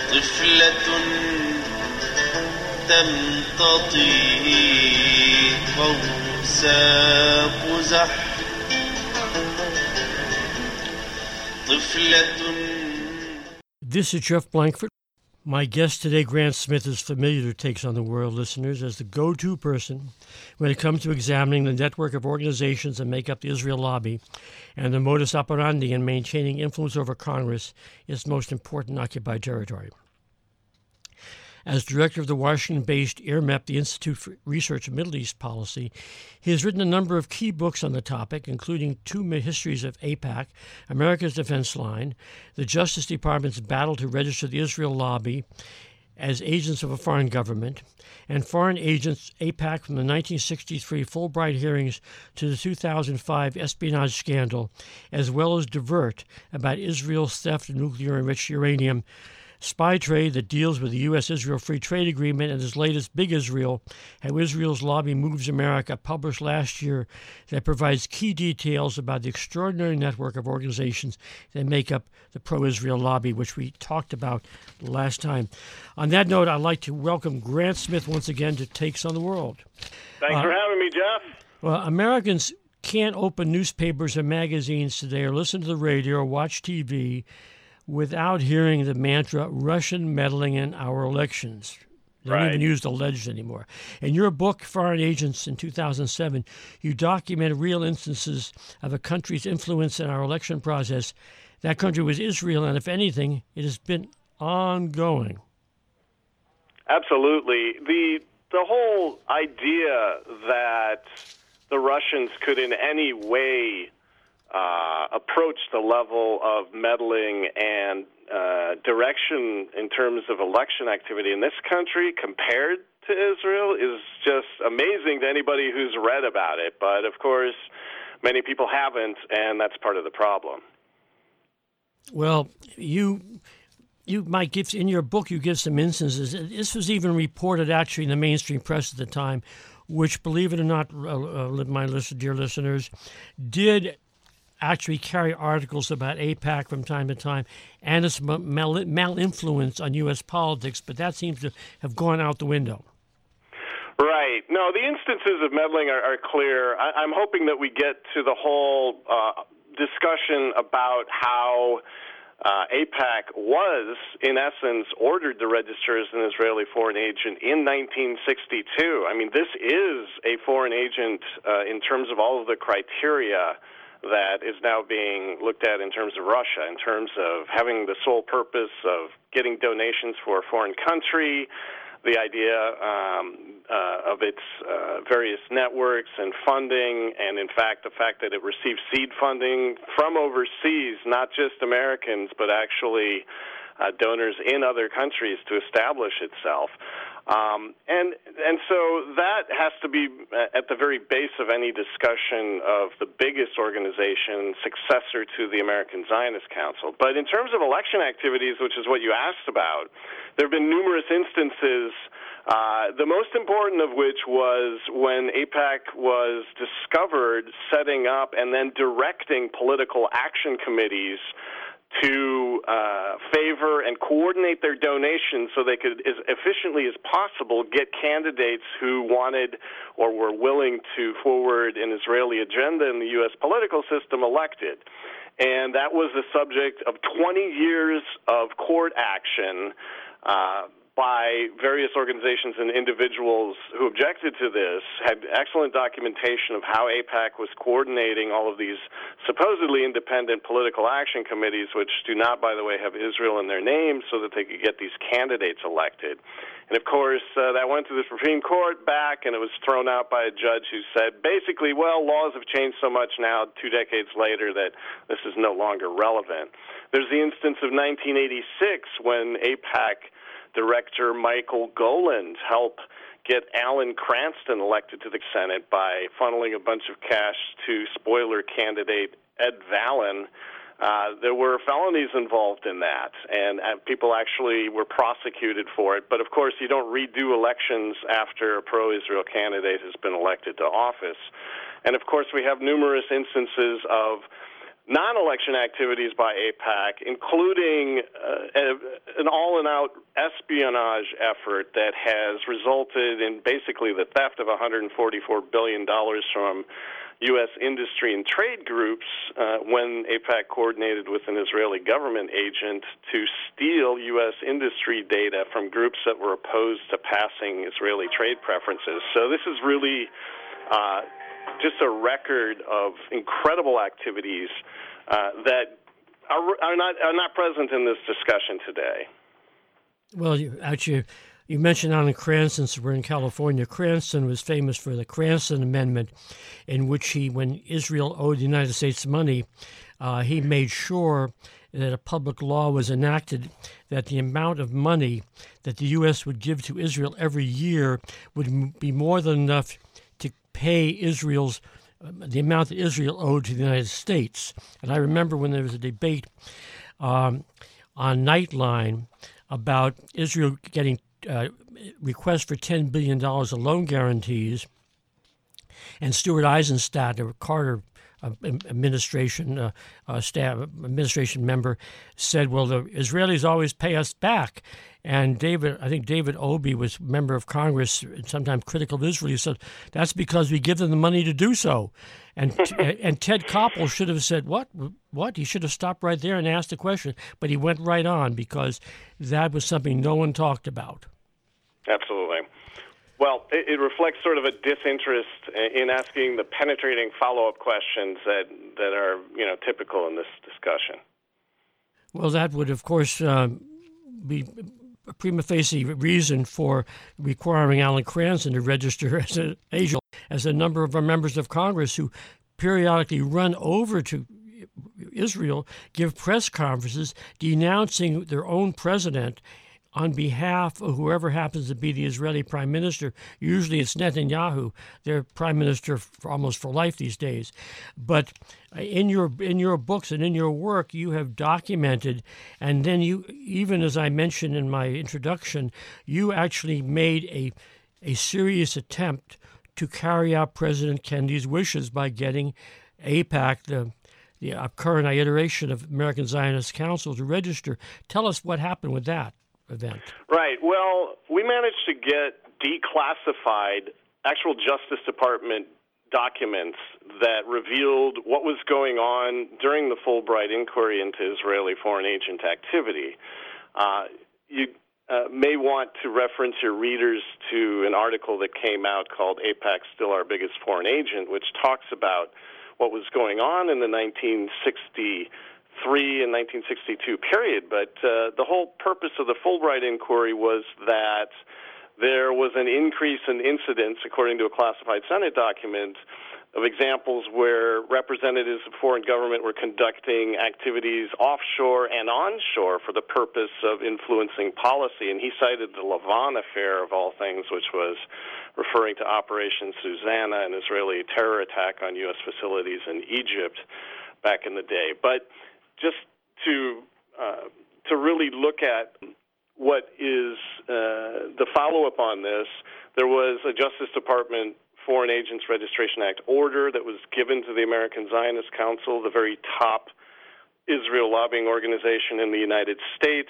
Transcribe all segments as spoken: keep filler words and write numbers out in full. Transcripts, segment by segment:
طفلة تمتطي قوس قزح طفلة. This is Jeff Blankford. My guest today, Grant Smith, is familiar to Takes on the World listeners as the go-to person when it comes to examining the network of organizations that make up the Israel lobby and the modus operandi in maintaining influence over Congress, its most important occupied territory. As director of the Washington-based I R M E P, the Institute for Research of Middle East Policy, he has written a number of key books on the topic, including two histories of AIPAC, America's Defense Line, the Justice Department's battle to register the Israel lobby as agents of a foreign government, and Foreign Agents AIPAC from the nineteen sixty-three Fulbright hearings to the two thousand five espionage scandal, as well as Divert about Israel's theft of nuclear-enriched uranium, Spy Trade that deals with the U S Israel Free Trade Agreement, and his latest, Big Israel, How Israel's Lobby Moves America, published last year, that provides key details about the extraordinary network of organizations that make up the pro-Israel lobby, which we talked about last time. On that note, I'd like to welcome Grant Smith once again to Takes on the World. Thanks uh, for having me, Jeff. Well, Americans can't open newspapers or magazines today or listen to the radio or watch T V without hearing the mantra, Russian meddling in our elections. They don't right. even use alleged anymore. In your book, Foreign Agents, in two thousand seven, you documented real instances of a country's influence in our election process. That country was Israel, and if anything, it has been ongoing. Absolutely. The, the whole idea that the Russians could in any way Uh, approach the level of meddling and uh, direction in terms of election activity in this country compared to Israel is just amazing to anybody who's read about it. But, of course, many people haven't, and that's part of the problem. Well, you... You might give, in your book, you give some instances. This was even reported actually in the mainstream press at the time, which, believe it or not, uh, uh, my listen, dear listeners, did actually carry articles about AIPAC from time to time and its mal- malinfluence on U S politics, but that seems to have gone out the window. Right. No, the instances of meddling are, are clear. I, I'm hoping that we get to the whole uh, discussion about how uh, AIPAC was, in essence, ordered to register as an Israeli foreign agent in nineteen sixty-two. I mean, this is a foreign agent uh, in terms of all of the criteria that is now being looked at in terms of Russia, in terms of having the sole purpose of getting donations for a foreign country, the idea um, uh, of its uh, various networks and funding, and in fact the fact that it receives seed funding from overseas, not just Americans, but actually uh, donors in other countries to establish itself. Um, and and so that has to be at the very base of any discussion of the biggest organization, successor to the American Zionist Council. But in terms of election activities, which is what you asked about, there have been numerous instances, uh, the most important of which was when AIPAC was discovered setting up and then directing political action committees to uh, favor and coordinate their donations so they could, as efficiently as possible, get candidates who wanted or were willing to forward an Israeli agenda in the U S political system elected. And that was the subject of twenty years of court action uh, by various organizations and individuals who objected to this, had excellent documentation of how AIPAC was coordinating all of these supposedly independent political action committees, which do not, by the way, have Israel in their names, so that they could get these candidates elected. And, of course, uh, that went to the Supreme Court back, and it was thrown out by a judge who said, basically, well, laws have changed so much now, two decades later, that this is no longer relevant. There's the instance of nineteen eighty-six when AIPAC Director Michael Goland helped get Alan Cranston elected to the Senate by funneling a bunch of cash to spoiler candidate Ed Vallon. Uh, there were felonies involved in that, and uh, people actually were prosecuted for it. But, of course, you don't redo elections after a pro-Israel candidate has been elected to office. And, of course, we have numerous instances of non-election activities by AIPAC, including uh, a, an all-and-out espionage effort that has resulted in basically the theft of one hundred forty-four billion dollars from U S industry and trade groups uh, when AIPAC coordinated with an Israeli government agent to steal U S industry data from groups that were opposed to passing Israeli trade preferences. So this is really uh, just a record of incredible activities uh, that are, are not are not present in this discussion today. Well, you, actually, you mentioned Alan Cranston, so we're in California. Cranston was famous for the Cranston Amendment, in which he, when Israel owed the United States money, uh, he made sure that a public law was enacted that the amount of money that the U S would give to Israel every year would m- be more than enough to pay Israel's uh, the amount that Israel owed to the United States. And I remember when there was a debate um, on Nightline about Israel getting uh, requests for ten billion dollars of loan guarantees, and Stuart Eisenstadt, a Carter uh, administration uh, uh, staff administration member, said, "Well, the Israelis always pay us back." And David, I think David Obey was a member of Congress, sometimes critical of Israel. He said, "That's because we give them the money to do so." And and Ted Koppel should have said, "What? What?" He should have stopped right there and asked the question, but he went right on because that was something no one talked about. Absolutely. Well, it, it reflects sort of a disinterest in asking the penetrating follow-up questions that, that are, you know, typical in this discussion. Well, that would, of course, uh, be a prima facie reason for requiring Alan Cranston to register as an agent, as a number of our members of Congress who periodically run over to Israel, give press conferences denouncing their own president on behalf of whoever happens to be the Israeli prime minister. Usually it's Netanyahu, their prime minister for almost for life these days. But in your in your books and in your work, you have documented, and then you, even as I mentioned in my introduction, you actually made a a serious attempt to carry out President Kennedy's wishes by getting AIPAC, the the current iteration of American Zionist Council, to register. Tell us what happened with that event. Right. Well, we managed to get declassified actual Justice Department documents that revealed what was going on during the Fulbright inquiry into Israeli foreign agent activity. Uh, you uh, may want to reference your readers to an article that came out called AIPAC Still Our Biggest Foreign Agent, which talks about what was going on in the nineteen sixty-three and nineteen sixty-two period. But uh, the whole purpose of the Fulbright inquiry was that there was an increase in incidents, according to a classified Senate document, of examples where representatives of foreign government were conducting activities offshore and onshore for the purpose of influencing policy. And he cited the Lavon affair, of all things, which was referring to Operation Susanna, an Israeli terror attack on U S facilities in Egypt back in the day. But just to uh, to really look at what is uh, the follow-up on this, there was a Justice Department Foreign Agents Registration Act order that was given to the American Zionist Council, the very top Israel lobbying organization in the United States.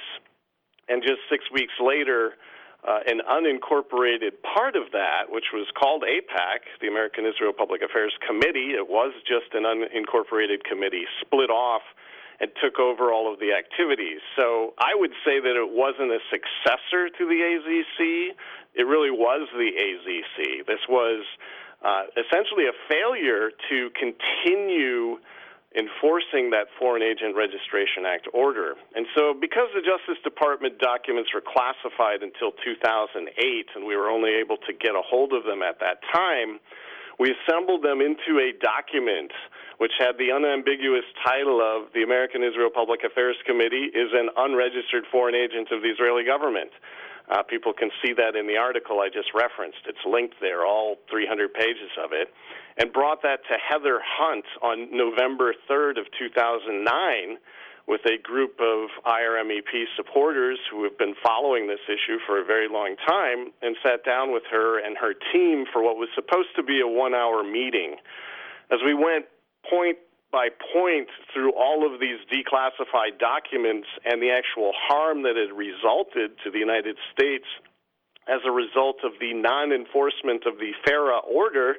And just six weeks later, uh, an unincorporated part of that, which was called AIPAC, the American Israel Public Affairs Committee, it was just an unincorporated committee, split off and took over all of the activities. So I would say that it wasn't a successor to the A Z C. It really was the A Z C. This was uh, essentially a failure to continue enforcing that Foreign Agent Registration Act order. And so because the Justice Department documents were classified until two thousand eight, and we were only able to get a hold of them at that time, we assembled them into a document which had the unambiguous title of the American Israel Public Affairs Committee is an unregistered foreign agent of the Israeli government. Uh, people can see that in the article I just referenced. It's linked there, all three hundred pages of it, and brought that to Heather Hunt on November third of two thousand nine with a group of I R M E P supporters who have been following this issue for a very long time, and sat down with her and her team for what was supposed to be a one-hour meeting. As we went point by point through all of these declassified documents and the actual harm that had resulted to the United States as a result of the non-enforcement of the FARA order,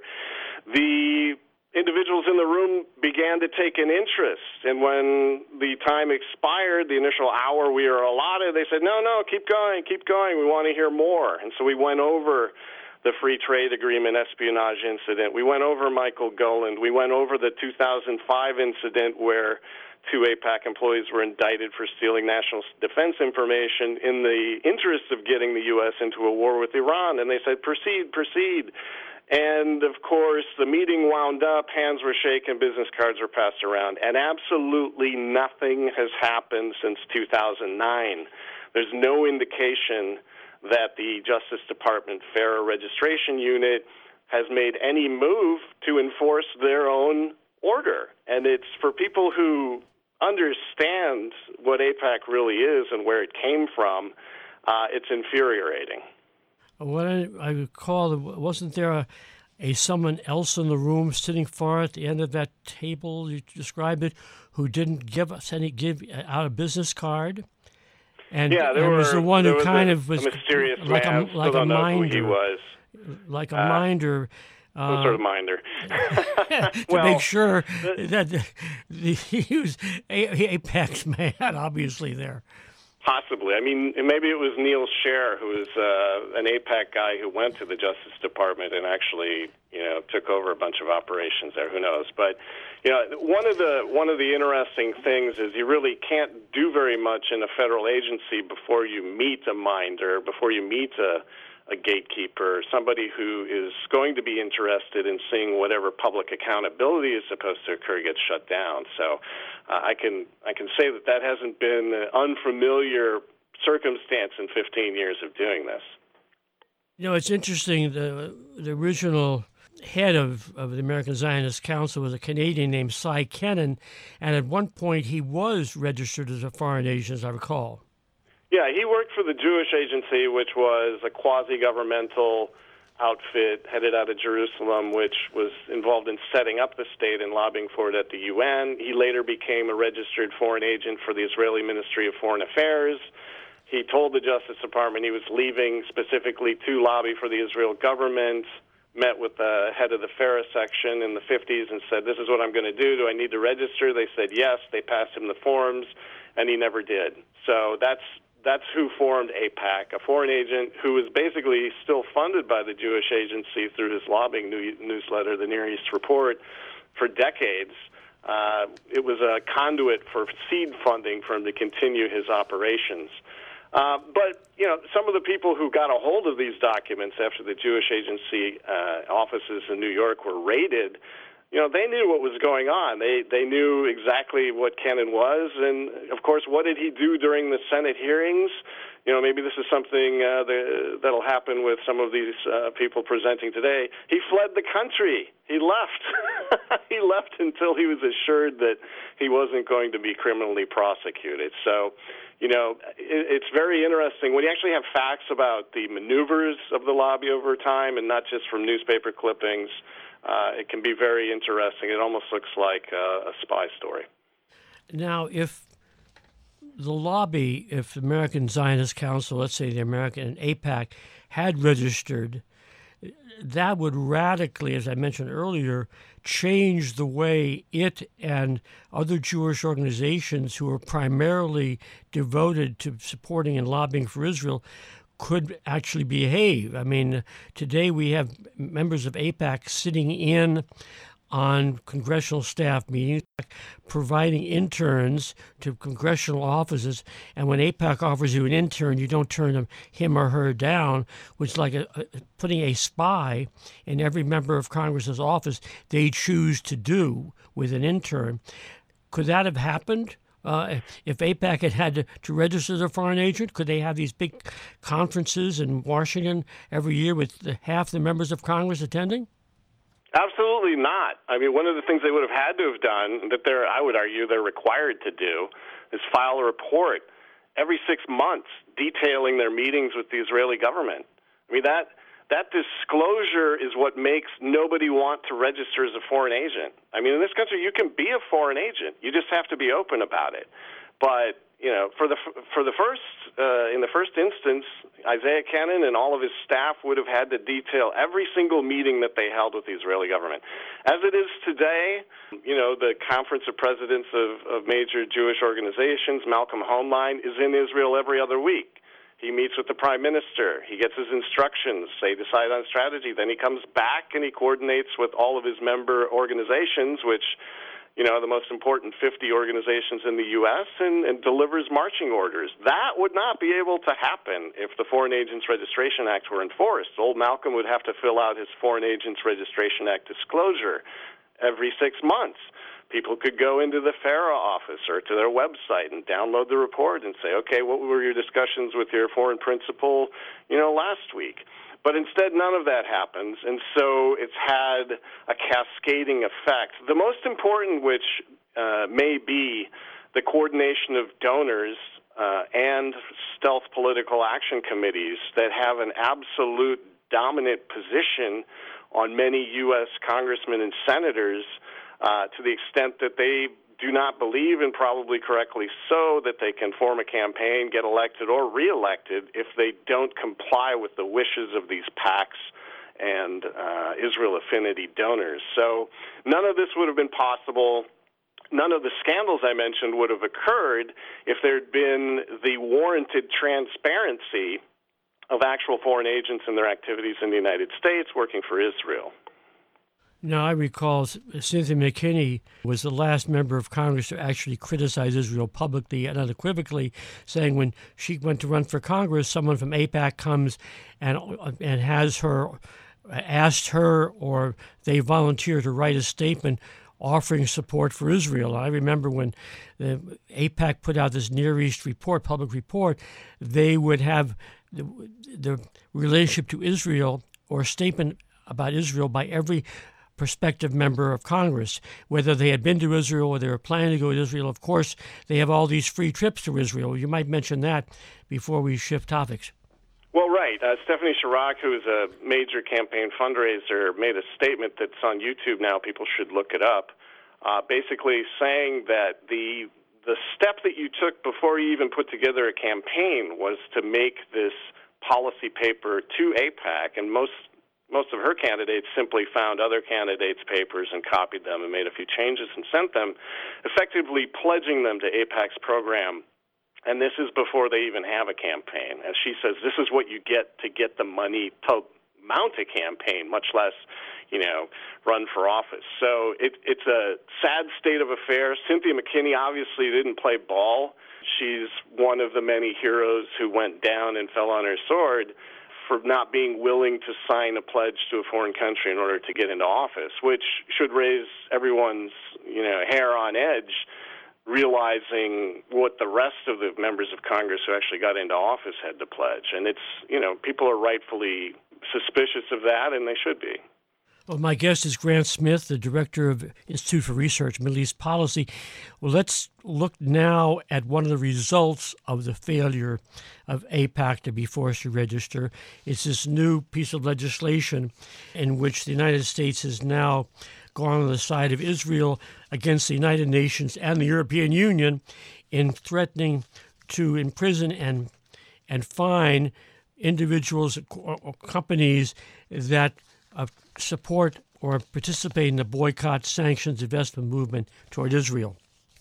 the individuals in the room began to take an interest. And when the time expired, the initial hour we were allotted, they said, no, no, keep going, keep going. We want to hear more. And so we went over the free trade agreement espionage incident. We went over Michael Goland. We went over the two thousand five incident where two AIPAC employees were indicted for stealing national defense information in the interest of getting the U S into a war with Iran. And they said, proceed, proceed. And, of course, the meeting wound up, hands were shaken, business cards were passed around, and absolutely nothing has happened since two thousand nine. There's no indication that the Justice Department FARA registration unit has made any move to enforce their own order. And it's for people who understand what AIPAC really is and where it came from, uh, it's infuriating. What I, I recall, wasn't there a, a someone else in the room sitting far at the end of that table, you described it, who didn't give us any give out a business card? And, yeah, there and were, was the one who was kind a, of was a mysterious like man. a like Still don't a know minder, who he was. like a uh, minder. Some uh, sort of minder. to well, make sure that the, the, he was a, AIPAC's man, obviously, there. Possibly. I mean, maybe it was Neil Scher, who was uh, an AIPAC guy who went to the Justice Department and actually, you know, took over a bunch of operations there. Who knows? But, you know, one of the one of the interesting things is you really can't do very much in a federal agency before you meet a minder, before you meet a a gatekeeper, somebody who is going to be interested in seeing whatever public accountability is supposed to occur gets shut down. So uh, I can I can say that that hasn't been an unfamiliar circumstance in fifteen years of doing this. You know, it's interesting. The the original head of, of the American Zionist Council was a Canadian named Cy Kennan, and at one point he was registered as a foreign agent, as I recall. Yeah, he worked for the Jewish Agency, which was a quasi-governmental outfit headed out of Jerusalem, which was involved in setting up the state and lobbying for it at the U N. He later became a registered foreign agent for the Israeli Ministry of Foreign Affairs. He told the Justice Department he was leaving specifically to lobby for the Israel government, met with the head of the FARA section in the fifties and said, this is what I'm going to do. Do I need to register? They said yes. They passed him the forms, and he never did. So that's That's who formed AIPAC, a foreign agent who was basically still funded by the Jewish Agency through his lobbying new, newsletter, the Near East Report, for decades. Uh, it was a conduit for seed funding for him to continue his operations. Uh, but, you know, some of the people who got a hold of these documents after the Jewish Agency uh, offices in New York were raided, you know, they knew what was going on. They they knew exactly what Kennan was, and of course, what did he do during the Senate hearings? You know, maybe this is something uh, the, that'll happen with some of these uh, people presenting today. He fled the country. He left. He left until he was assured that he wasn't going to be criminally prosecuted. So, you know, it, it's very interesting when you actually have facts about the maneuvers of the lobby over time, and not just from newspaper clippings. Uh, it can be very interesting. It almost looks like uh, a spy story. Now, if the lobby, if the American Zionist Council, let's say the American and AIPAC, had registered, that would radically, as I mentioned earlier, change the way it and other Jewish organizations who are primarily devoted to supporting and lobbying for Israel could actually behave. I mean, today we have members of AIPAC sitting in on congressional staff meetings, providing interns to congressional offices, and when AIPAC offers you an intern, you don't turn him, him or her down, which is like a, a, putting a spy in every member of Congress's office they choose to do with an intern. Could that have happened? Uh, if AIPAC had had to, to register as a foreign agent, could they have these big conferences in Washington every year with the, half the members of Congress attending? Absolutely not. I mean, one of the things they would have had to have done, that they're, I would argue they're required to do, is file a report every six months detailing their meetings with the Israeli government. I mean, that that disclosure is what makes nobody want to register as a foreign agent. I mean, in this country, you can be a foreign agent. You just have to be open about it. But, you know, for the for the first uh, in the first instance, Isaiah Kennan and all of his staff would have had to detail every single meeting that they held with the Israeli government. As it is today, you know, the Conference of Presidents of, of Major Jewish Organizations, Malcolm Hoenlein, is in Israel every other week. He meets with the prime minister. He gets his instructions. They decide on strategy. Then he comes back and he coordinates with all of his member organizations, which, you know, the most important fifty organizations in the U S, and, and delivers marching orders. That would not be able to happen if the Foreign Agents Registration Act were enforced. Old Malcolm would have to fill out his Foreign Agents Registration Act disclosure every six months. People could go into the FARA office or to their website and download the report and say, okay, what were your discussions with your foreign principal, you know, last week? But instead, none of that happens, and so it's had a cascading effect. The most important, which uh, may be the coordination of donors uh, and stealth political action committees that have an absolute dominant position on many U S congressmen and senators, Uh, to the extent that they do not believe, and probably correctly so, that they can form a campaign, get elected or reelected if they don't comply with the wishes of these PACs and uh, Israel affinity donors. So none of this would have been possible. None of the scandals I mentioned would have occurred if there had been the warranted transparency of actual foreign agents and their activities in the United States working for Israel. Now, I recall Cynthia McKinney was the last member of Congress to actually criticize Israel publicly and unequivocally, saying when she went to run for Congress, someone from AIPAC comes and and has her, asked her, or they volunteer to write a statement offering support for Israel. I remember when the AIPAC put out this Near East report, public report, they would have the, the relationship to Israel or a statement about Israel by every prospective member of Congress, whether they had been to Israel or they were planning to go to Israel. Of course, they have all these free trips to Israel. You might mention that before we shift topics. Well, right. Uh, Stephanie Chirac, who is a major campaign fundraiser, made a statement that's on YouTube now. People should look it up, uh, basically saying that the the step that you took before you even put together a campaign was to make this policy paper to AIPAC, and most Most of her candidates simply found other candidates' papers and copied them and made a few changes and sent them, effectively pledging them to AIPAC's program. And this is before they even have a campaign. As she says, this is what you get to get the money to mount a campaign, much less, you know, run for office. So it, it's a sad state of affairs. Cynthia McKinney obviously didn't play ball. She's one of the many heroes who went down and fell on her sword for not being willing to sign a pledge to a foreign country in order to get into office, which should raise everyone's, you know, hair on edge, realizing what the rest of the members of Congress who actually got into office had to pledge. And it's, you know, people are rightfully suspicious of that, and they should be. Well, my guest is Grant Smith, the director of Institute for Research, Middle East Policy. Well, let's look now at one of the results of the failure of AIPAC to be forced to register. It's this new piece of legislation in which the United States has now gone on the side of Israel against the United Nations and the European Union in threatening to imprison and and fine individuals or companies that uh, support or participate in the boycott, sanctions, investment movement toward Israel.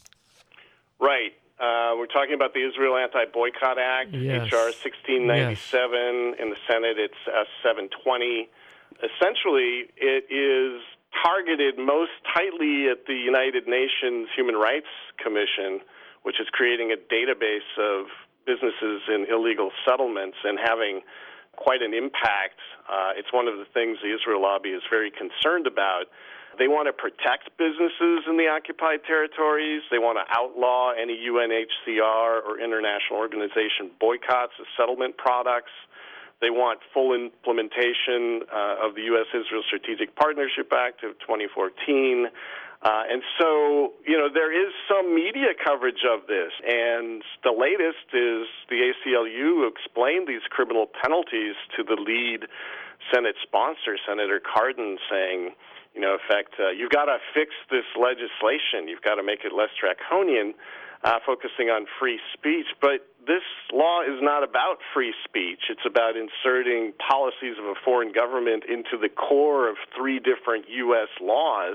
Right. Uh, we're talking about the Israel Anti-Boycott Act, yes. H R sixteen ninety-seven. Yes. In the Senate, it's S seven twenty. Essentially, it is targeted most tightly at the United Nations Human Rights Commission, which is creating a database of businesses in illegal settlements and having quite an impact. Uh, it's one of the things the Israel lobby is very concerned about. They want to protect businesses in the occupied territories. They want to outlaw any U N H C R or international organization boycotts of settlement products. They want full implementation uh, of the U S Israel Strategic Partnership Act of twenty fourteen. Uh, and so, you know, there is some media coverage of this, and the latest is the A C L U explained these criminal penalties to the lead Senate sponsor, Senator Cardin, saying, you know, in fact, uh, you've got to fix this legislation. You've got to make it less draconian, uh, focusing on free speech. But this law is not about free speech. It's about inserting policies of a foreign government into the core of three different U S laws.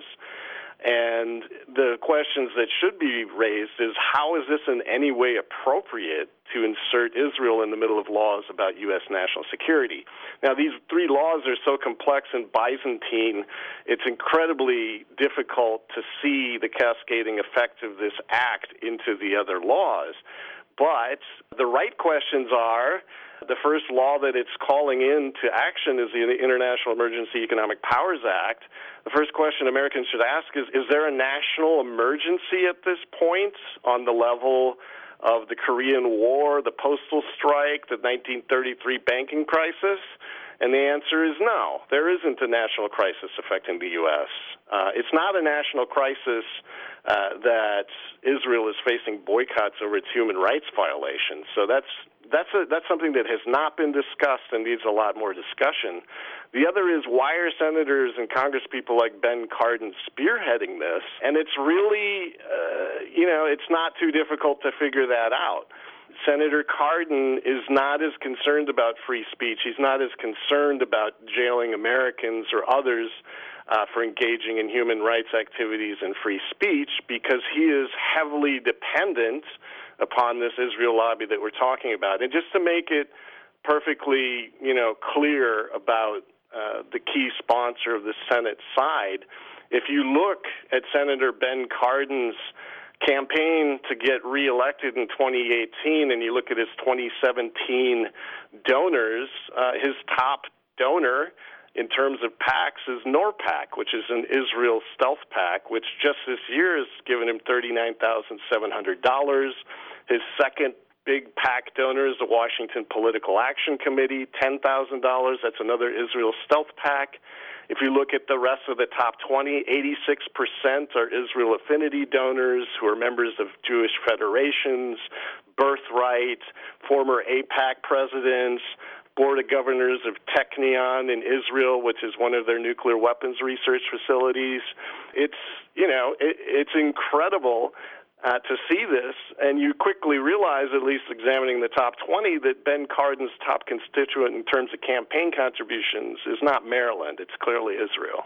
And the questions that should be raised is, how is this in any way appropriate to insert Israel in the middle of laws about U S national security? Now, these three laws are so complex and Byzantine, it's incredibly difficult to see the cascading effect of this act into the other laws. But the right questions are, the first law that it's calling into action is the International Emergency Economic Powers Act. The first question Americans should ask is, is there a national emergency at this point on the level of the Korean War, the postal strike, the nineteen thirty-three banking crisis? And the answer is no. There isn't a national crisis affecting the U S. Uh, it's not a national crisis uh, that Israel is facing boycotts over its human rights violations. So that's that's a, that's something that has not been discussed and needs a lot more discussion. The other is, why are senators and congresspeople like Ben Cardin spearheading this? And it's really, uh, you know, it's not too difficult to figure that out. Senator Cardin is not as concerned about free speech. He's not as concerned about jailing Americans or others uh, for engaging in human rights activities and free speech, because he is heavily dependent upon this Israel lobby that we're talking about. And just to make it perfectly, you know, clear about uh, the key sponsor of the Senate side, if you look at Senator Ben Cardin's campaign to get reelected in twenty eighteen, and you look at his twenty seventeen donors, uh, his top donor in terms of PACs is NORPAC, which is an Israel stealth PAC, which just this year has given him thirty-nine thousand seven hundred dollars. His second big PAC donor is the Washington Political Action Committee, ten thousand dollars. That's another Israel stealth PAC. If you look at the rest of the top twenty, eighty-six percent are Israel affinity donors who are members of Jewish federations, Birthright, former AIPAC presidents, Board of Governors of Technion in Israel, which is one of their nuclear weapons research facilities. It's, you know, it, it's incredible uh, to see this, and you quickly realize, at least examining the top twenty, that Ben Cardin's top constituent in terms of campaign contributions is not Maryland. It's clearly Israel.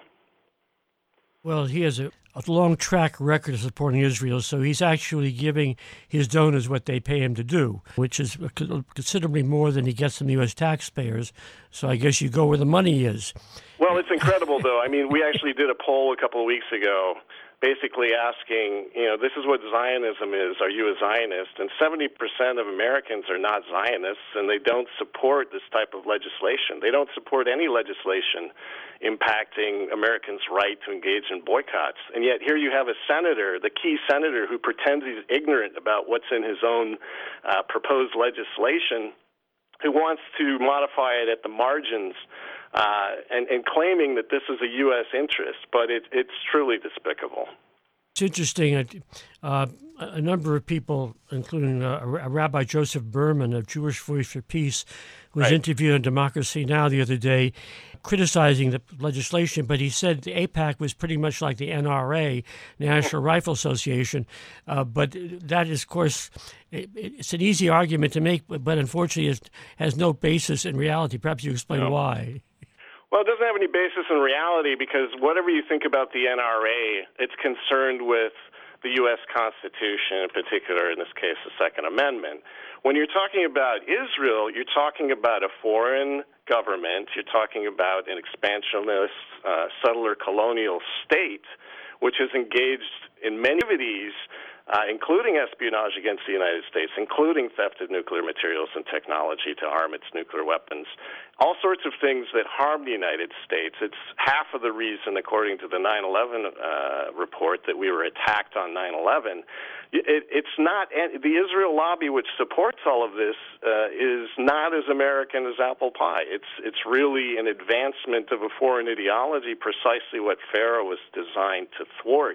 Well, he has a, a long track record of supporting Israel, so he's actually giving his donors what they pay him to do, which is considerably more than he gets from U S taxpayers. So I guess you go where the money is. Well, it's incredible, though. I mean, we actually did a poll a couple of weeks ago basically asking, you know, this is what Zionism is. Are you a Zionist? And seventy percent of Americans are not Zionists, and they don't support this type of legislation. They don't support any legislation impacting Americans' right to engage in boycotts. And yet here you have a senator, the key senator, who pretends he's ignorant about what's in his own uh, proposed legislation, who wants to modify it at the margins, uh, and, and claiming that this is a U S interest, but it, it's truly despicable. It's interesting. Uh, a number of people, including uh, Rabbi Joseph Berman of Jewish Voice for Peace, who was right. interviewed on Democracy Now! The other day, criticizing the legislation, but he said the AIPAC was pretty much like the N R A, National Rifle Association. Uh, but that is, of course, it, it's an easy argument to make, but unfortunately it has no basis in reality. Perhaps you explain no. why. Well, it doesn't have any basis in reality, because whatever you think about the N R A, it's concerned with the U S Constitution, in particular, in this case, the Second Amendment. When you're talking about Israel, you're talking about a foreign government. You're talking about an expansionist, uh, settler colonial state, which has engaged in many activities uh, including espionage against the United States, including theft of nuclear materials and technology to arm its nuclear weapons, all sorts of things that harm the United States. It's half of the reason, according to the nine eleven uh, report, that we were attacked on nine eleven. It, it's not the Israel lobby, which supports all of this, uh, is not as American as apple pie. It's it's really an advancement of a foreign ideology, precisely what FARA was designed to thwart.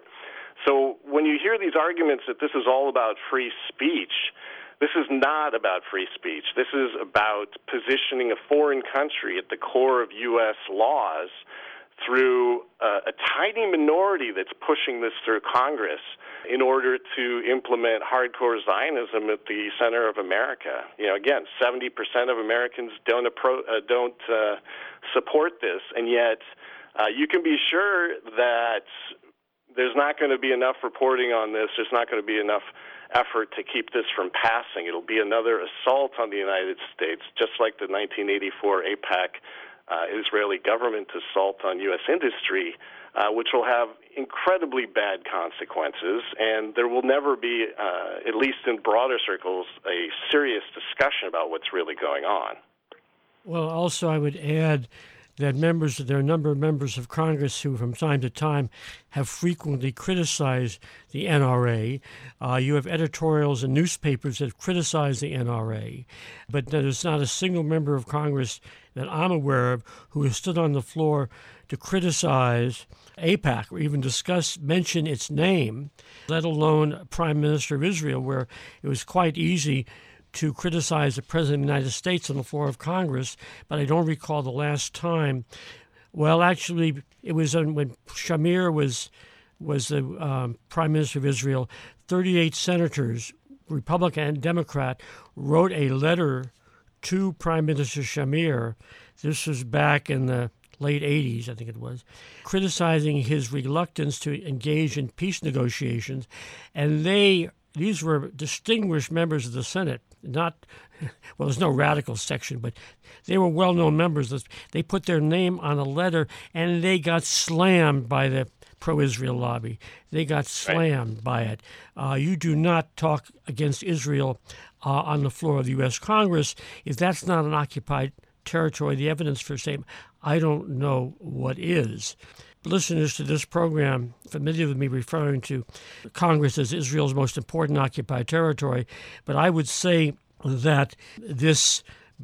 So when you hear these arguments that this is all about free speech, this is not about free speech. This is about positioning a foreign country at the core of U S laws through uh, a tiny minority that's pushing this through Congress in order to implement hardcore Zionism at the center of America. You know, again, seventy percent of Americans don't appro- uh, don't uh, support this, and yet uh, you can be sure that there's not going to be enough reporting on this. There's not going to be enough effort to keep this from passing. It'll be another assault on the United States, just like the nineteen eighty-four AIPAC uh, Israeli government assault on U S industry, uh, which will have incredibly bad consequences, and there will never be, uh, at least in broader circles, a serious discussion about what's really going on. Well, also I would add that members, there are a number of members of Congress who from time to time have frequently criticized the N R A. Uh, you have editorials in newspapers that criticize the N R A, but there's not a single member of Congress that I'm aware of who has stood on the floor to criticize AIPAC or even discuss, mention its name, let alone Prime Minister of Israel, where it was quite easy to criticize the President of the United States on the floor of Congress, but I don't recall the last time. Well, actually, it was when Shamir was was the um, Prime Minister of Israel. thirty-eight senators, Republican and Democrat, wrote a letter to Prime Minister Shamir. This was back in the late eighties, I think it was, criticizing his reluctance to engage in peace negotiations. And they, these were distinguished members of the Senate, not, well, there's no radical section, but they were well-known members. They put their name on a letter, and they got slammed by the pro-Israel lobby. They got slammed right. by it. Uh, you do not talk against Israel uh, on the floor of the U S Congress. If that's not an occupied territory, the evidence for saying, I don't know what is. Listeners to this program familiar with me referring to Congress as Israel's most important occupied territory, but I would say that this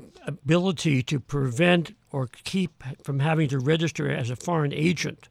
ability to prevent or keep from having to register as a foreign agent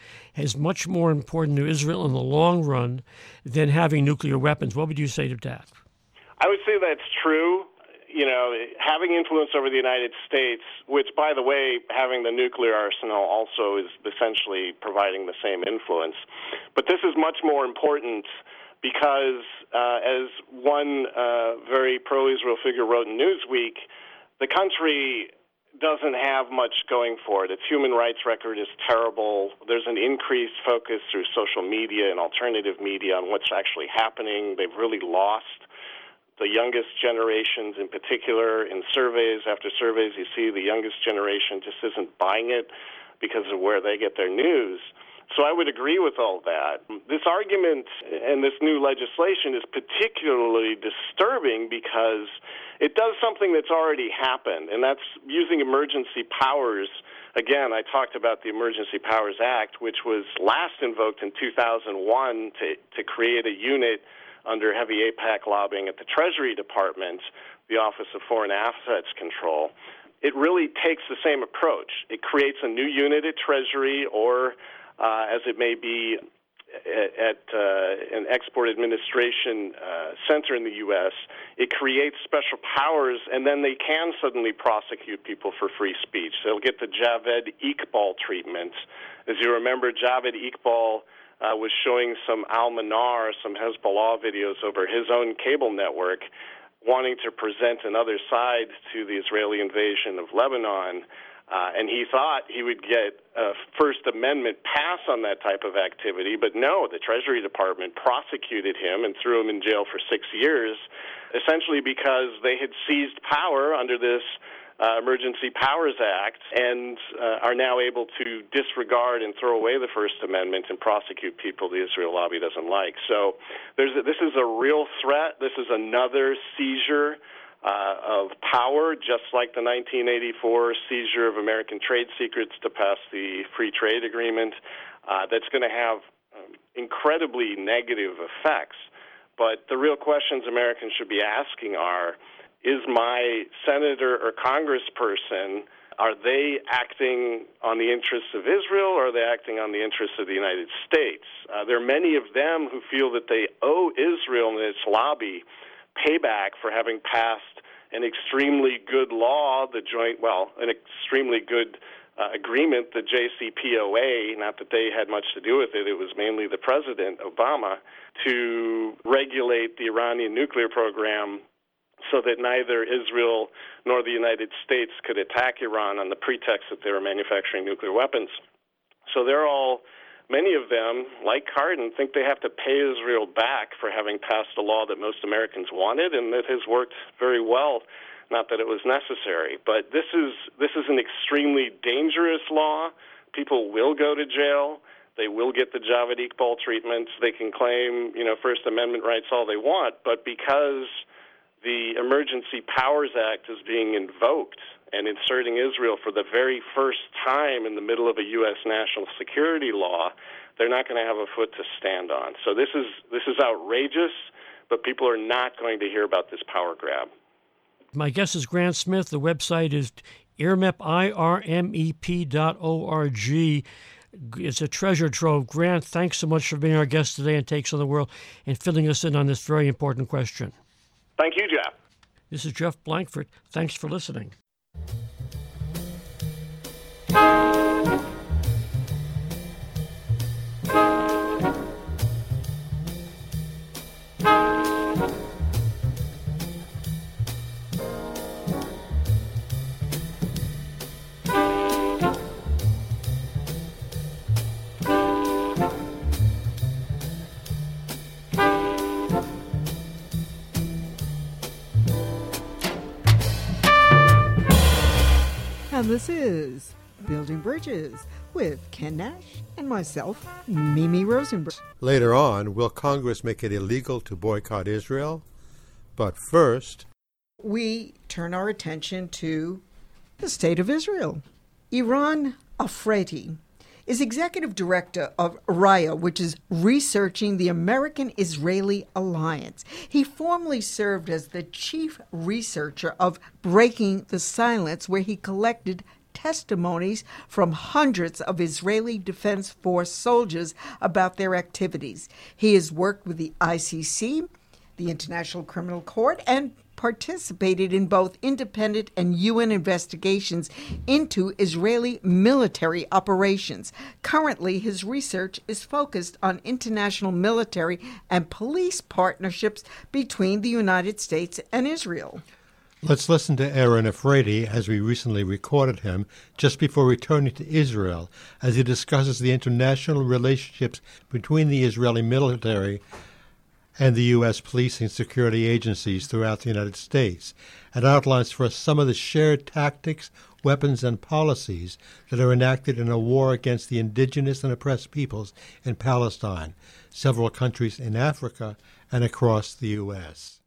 is much more important to Israel in the long run than having nuclear weapons. What would you say to that? I would say that's true. You know, having influence over the United States, which, by the way, having the nuclear arsenal also is essentially providing the same influence. But this is much more important because, uh, as one uh, very pro-Israel figure wrote in Newsweek, the country doesn't have much going for it. Its human rights record is terrible. There's an increased focus through social media and alternative media on what's actually happening. They've really lost the youngest generations in particular. In surveys after surveys, you see the youngest generation just isn't buying it because of where they get their news. So I would agree with all that. This argument and this new legislation is particularly disturbing because it does something that's already happened, and that's using emergency powers. Again, I talked about the Emergency Powers Act, which was last invoked in two thousand one to, to create a unit under heavy AIPAC lobbying at the Treasury Department, the Office of Foreign Assets Control. It really takes the same approach. It creates a new unit at Treasury, or uh, as it may be at, at uh, an export administration uh, center in the U S, it creates special powers, and then they can suddenly prosecute people for free speech. They'll get the Javed Iqbal treatment. As you remember, Javed Iqbal Uh, was showing some Al-Manar, some Hezbollah videos over his own cable network, wanting to present another side to the Israeli invasion of Lebanon. Uh, and he thought he would get a First Amendment pass on that type of activity, but no, the Treasury Department prosecuted him and threw him in jail for six years, essentially because they had seized power under this uh, Emergency Powers Act and uh, are now able to disregard and throw away the First Amendment and prosecute people the Israel lobby doesn't like. So there's a, this is a real threat. This is another seizure uh, of power, just like the nineteen eighty-four seizure of American trade secrets to pass the Free Trade Agreement. Uh, that's going to have um, incredibly negative effects. But the real questions Americans should be asking are, is my senator or congressperson, are they acting on the interests of Israel, or are they acting on the interests of the United States? Uh, there are many of them who feel that they owe Israel and its lobby payback for having passed an extremely good law, the joint, well, an extremely good uh, agreement, the J C P O A, not that they had much to do with it, it was mainly the President, Obama, to regulate the Iranian nuclear program so that neither Israel nor the United States could attack Iran on the pretext that they were manufacturing nuclear weapons. So they're all, many of them, like Cardin, think they have to pay Israel back for having passed a law that most Americans wanted and that has worked very well, not that it was necessary. But this is this is an extremely dangerous law. People will go to jail. They will get the Javad Iqbal treatment. They can claim, you know, First Amendment rights all they want, but because the Emergency Powers Act is being invoked and inserting Israel for the very first time in the middle of a U S national security law, they're not going to have a foot to stand on. So this is this is outrageous, but people are not going to hear about this power grab. My guest is Grant Smith. The website is I R M E P, I R M E P dot O R G. It's a treasure trove. Grant, thanks so much for being our guest today on Takes on the World and filling us in on this very important question. Thank you, Jeff. This is Jeff Blankford. Thanks for listening. And this is Building Bridges with Ken Nash and myself, Mimi Rosenberg. Later on, will Congress make it illegal to boycott Israel? But first, we turn our attention to the state of Israel. Eran Afridi is executive director of Raya, which is researching the American-Israeli alliance. He formerly served as the chief researcher of Breaking the Silence, where he collected testimonies from hundreds of Israeli Defense Force soldiers about their activities. He has worked with the I C C, the International Criminal Court, and participated in both independent and U N investigations into Israeli military operations. Currently, his research is focused on international military and police partnerships between the United States and Israel. let's listen to Eran Afridi as we recently recorded him just before returning to Israel as he discusses the international relationships between the Israeli military and the U S police and security agencies throughout the United States, and outlines for us some of the shared tactics, weapons, and policies that are enacted in a war against the indigenous and oppressed peoples in Palestine, several countries in Africa, and across the U S.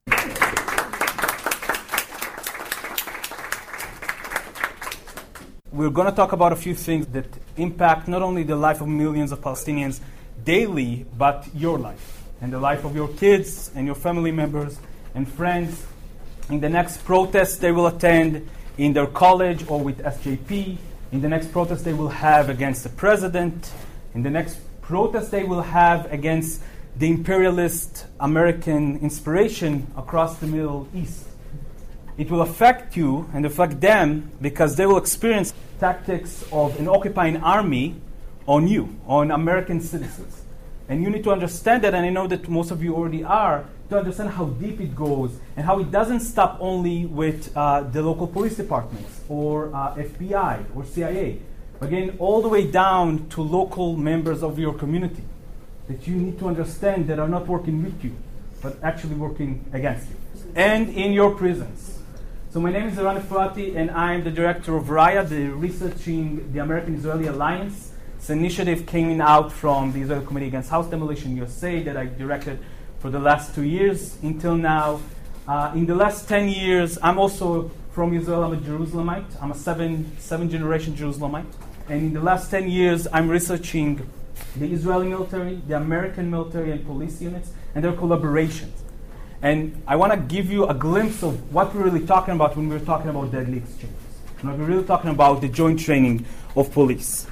We're going to talk about a few things that impact not only the life of millions of Palestinians daily, but your life and the life of your kids and your family members and friends. In the next protest they will attend in their college or with S J P, in the next protest they will have against the president, in the next protest they will have against the imperialist American inspiration across the Middle East. It will affect you and affect them because they will experience tactics of an occupying army on you, on American citizens. And you need to understand that, and I know that most of you already are, to understand how deep it goes and how it doesn't stop only with uh, the local police departments or uh, F B I or C I A. Again, all the way down to local members of your community that you need to understand that are not working with you, but actually working against you. And in your prisons. So my name is Eran Efrati, and I'm the director of Raya, the Researching the American-Israeli Alliance. This initiative came out from the Israeli Committee Against House Demolition U S A that I directed for the last two years until now. Uh, in the last ten years, I'm also from Israel. I'm a Jerusalemite. I'm a seven, seven generation Jerusalemite. And in the last ten years, I'm researching the Israeli military, the American military and police units, and their collaborations. And I want to give you a glimpse of what we're really talking about when we're talking about deadly exchanges. And we're really talking about the joint training of police.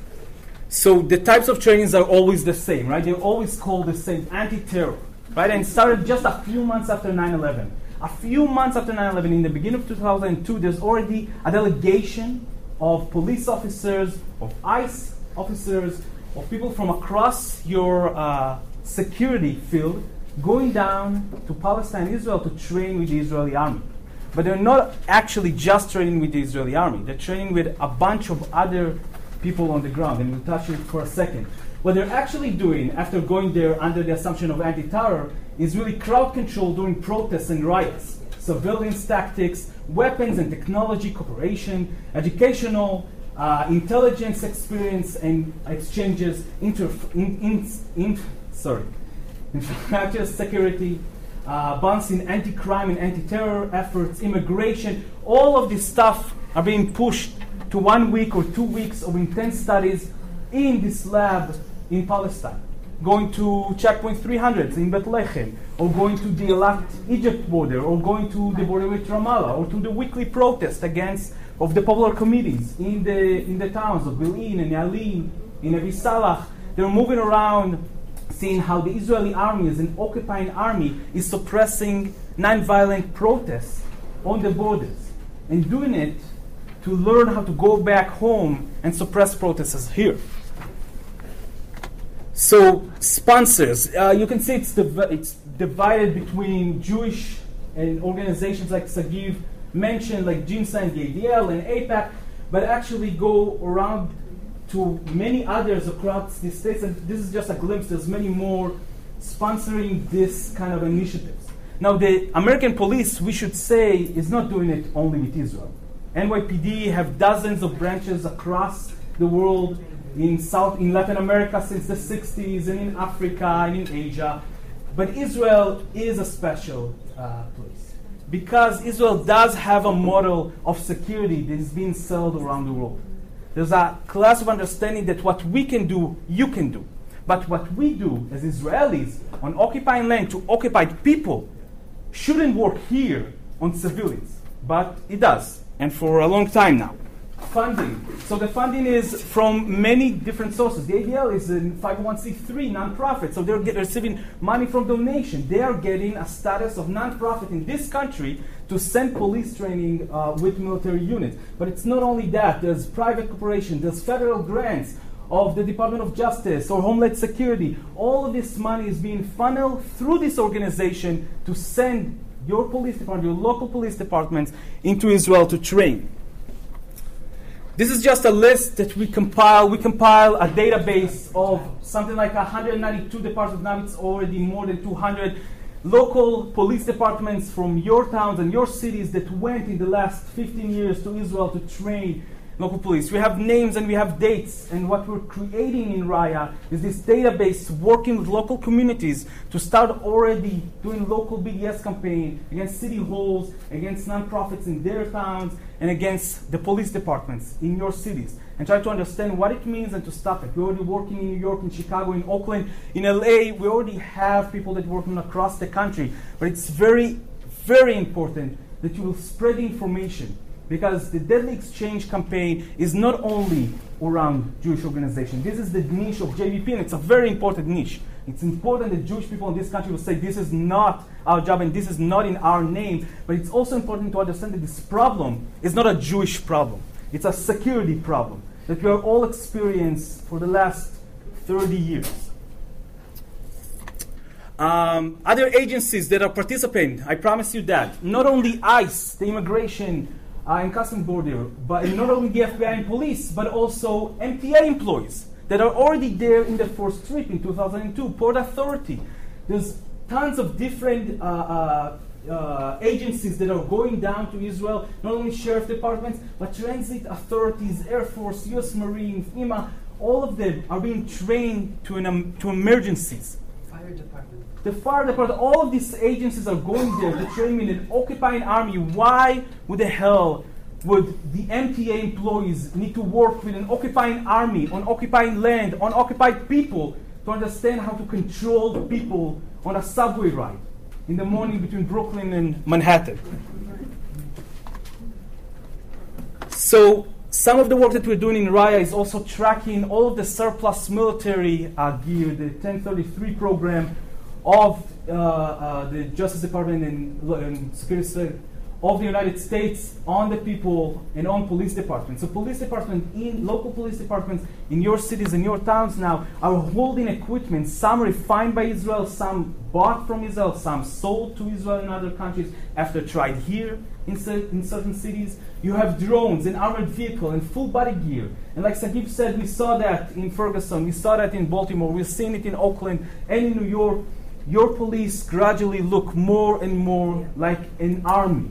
So the types of trainings are always the same, right? They're always called the same, anti-terror, right? And it started just a few months after nine eleven. A few months after nine eleven, in the beginning of two thousand two, there's already a delegation of police officers, of ICE officers, of people from across your uh, security field going down to Palestine, Israel, to train with the Israeli army. But they're not actually just training with the Israeli army. They're training with a bunch of other people on the ground, and we'll touch it for a second. What they're actually doing after going there under the assumption of anti-terror is really crowd control during protests and riots, surveillance tactics, weapons and technology cooperation, educational, uh, intelligence experience and exchanges, inter- in, in, in, sorry, infrastructure security, uh, balancing anti-crime and anti-terror efforts, immigration. All of this stuff are being pushed to one week or two weeks of intense studies in this lab in Palestine. Going to checkpoint three hundred in Bethlehem, or going to the Eilat-Egypt border, or going to the border with Ramallah, or to the weekly protest against of the popular committees in the in the towns of Bil'in and Yalin, in Abi Salah. They're moving around, seeing how the Israeli army, as an occupying army, is suppressing non-violent protests on the borders, and doing it to learn how to go back home and suppress protests here. So, sponsors, uh, you can see it's, div- it's divided between Jewish and organizations like Sagiv mentioned, like GINSA and the A D L and AIPAC, but actually go around to many others across the states, and this is just a glimpse. There's many more sponsoring this kind of initiatives. Now, the American police, we should say, is not doing it only with Israel. N Y P D have dozens of branches across the world, in South, in Latin America since the sixties, and in Africa and in Asia. But Israel is a special uh, place, because Israel does have a model of security that is being sold around the world. There's a class of understanding that what we can do, you can do. But what we do as Israelis on occupying land to occupied people shouldn't work here on civilians. But it does, and for a long time now. Funding. So the funding is from many different sources. The A D L is a five oh one c three nonprofit, so they're get, receiving money from donation. They are getting a status of nonprofit in this country to send police training uh, with military units. But it's not only that. There's private cooperation. There's federal grants of the Department of Justice or Homeland Security. All of this money is being funneled through this organization to send your police department, your local police departments into Israel to train. This is just a list that we compile. We compile a database of something like one hundred ninety-two departments. Now it's already more than two hundred local police departments from your towns and your cities that went in the last fifteen years to Israel to train local police. We have names and we have dates, and what we're creating in Raya is this database working with local communities to start already doing local B D S campaign against city halls, against nonprofits in their towns, and against the police departments in your cities, and try to understand what it means and to stop it. We're already working in New York, in Chicago, in Oakland, in L A. We already have people that work across the country, but it's very, very important that you will spread information, because the Deadly Exchange campaign is not only around Jewish organizations. This is the niche of J V P, and it's a very important niche. It's important that Jewish people in this country will say this is not our job and this is not in our name, but it's also important to understand that this problem is not a Jewish problem. It's a security problem that we are all experiencing for the last thirty years. Um, other agencies that are participating, I promise you that, not only ICE, the immigration uh, and customs border, but not only the F B I and police, but also M T A employees that are already there in the first trip in two thousand two, Port Authority. There's tons of different uh, uh, uh, agencies that are going down to Israel, not only sheriff departments, but transit authorities, Air Force, U S Marine, FEMA, all of them are being trained to, an, um, to emergencies. Fire department. The fire department, all of these agencies are going there to train in an occupying army. Why would the hell would the M T A employees need to work with an occupying army on occupying land, on occupied people, to understand how to control the people on a subway ride in the morning between Brooklyn and Manhattan? So some of the work that we're doing in Raya is also tracking all of the surplus military uh, gear, the ten thirty-three program of uh, uh, the Justice Department and, and Security of the United States on the people and on police departments. So police department, in local police departments in your cities and your towns now are holding equipment, some refined by Israel, some bought from Israel, some sold to Israel in other countries after tried here in, cer- in certain cities. You have drones and armored vehicle and full body gear. And like Sahib said, we saw that in Ferguson, we saw that in Baltimore, we've seen it in Oakland and in New York. Your police gradually look more and more like an army.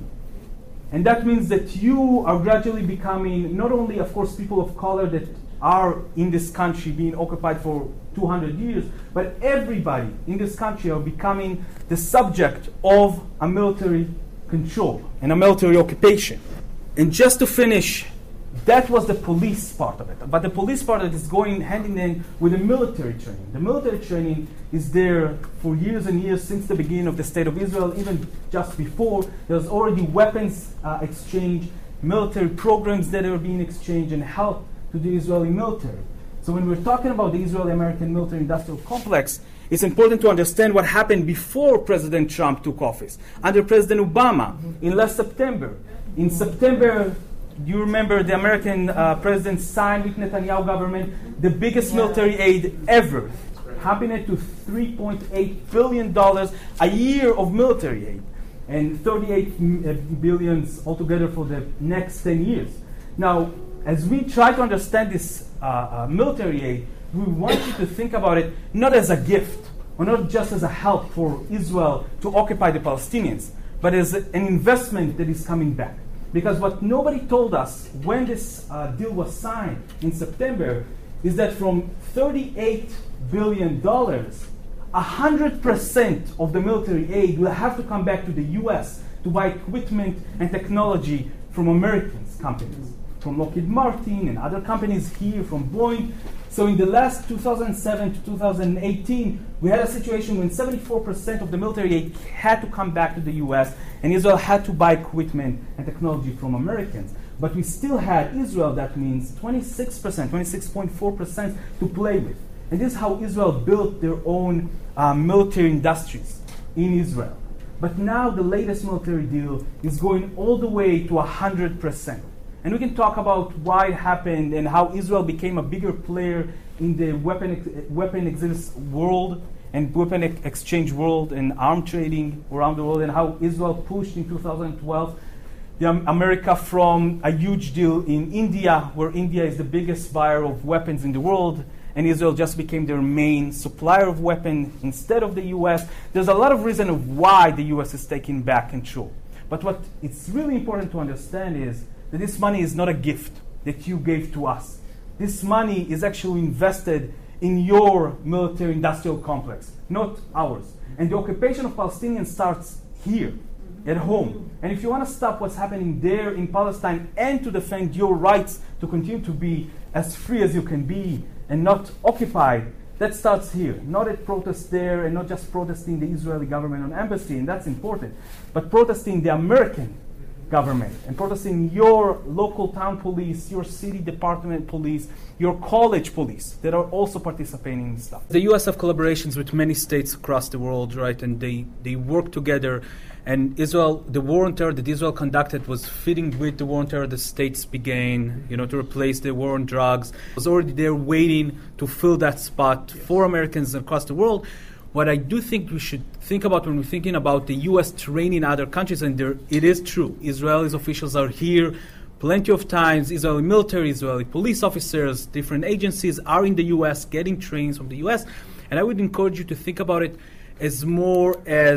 And that means that you are gradually becoming not only, of course, people of color that are in this country being occupied for two hundred years, but everybody in this country are becoming the subject of a military control and a military occupation. And just to finish, that was the police part of it. But the police part of it is going hand in hand with the military training. The military training is there for years and years since the beginning of the State of Israel, even just before. There's already weapons uh, exchange, military programs that are being exchanged and help to the Israeli military. So when we're talking about the Israeli-American military-industrial complex, it's important to understand what happened before President Trump took office, under President Obama in last September. In September, you remember the American uh, president signed with Netanyahu government the biggest military aid ever, happening to three point eight billion dollars a year of military aid, and thirty-eight billion dollars altogether for the next ten years. Now, as we try to understand this uh, uh, military aid, we want you to think about it not as a gift, or not just as a help for Israel to occupy the Palestinians, but as an investment that is coming back. Because what nobody told us when this uh, deal was signed in September is that from thirty-eight billion dollars, one hundred percent of the military aid will have to come back to the U S to buy equipment and technology from American companies, from Lockheed Martin and other companies here, from Boeing. So in the last two thousand seven to two thousand eighteen, we had a situation when seventy-four percent of the military aid had to come back to the U S, and Israel had to buy equipment and technology from Americans. But we still had Israel, that means twenty-six percent, twenty-six point four percent to play with. And this is how Israel built their own uh, military industries in Israel. But now the latest military deal is going all the way to one hundred percent. And we can talk about why it happened and how Israel became a bigger player in the weapon ex- weapon exist world and weapon ex- exchange world and arm trading around the world, and how Israel pushed in two thousand twelve the um, America from a huge deal in India, where India is the biggest buyer of weapons in the world, and Israel just became their main supplier of weapons instead of the U S. There's a lot of reason of why the U S is taking back control. But what it's really important to understand is that this money is not a gift that you gave to us. This money is actually invested in your military-industrial complex, not ours. And the occupation of Palestinians starts here, at home. And if you want to stop what's happening there in Palestine and to defend your rights to continue to be as free as you can be and not occupied, that starts here. Not at protests there, and not just protesting the Israeli government on embassy, and that's important, but protesting the American government and protesting your local town police, your city department police, your college police that are also participating in this stuff. The U S have collaborations with many states across the world, right? And they, they work together. And Israel, the war on terror that Israel conducted was fitting with the war on terror the states began, you know, to replace the war on drugs. It was already there waiting to fill that spot for Americans across the world. What I do think we should think about when we're thinking about the U S training other countries, and there, it is true, Israeli officials are here plenty of times, Israeli military, Israeli police officers, different agencies are in the U S getting trainings from the U S, and I would encourage you to think about it as more as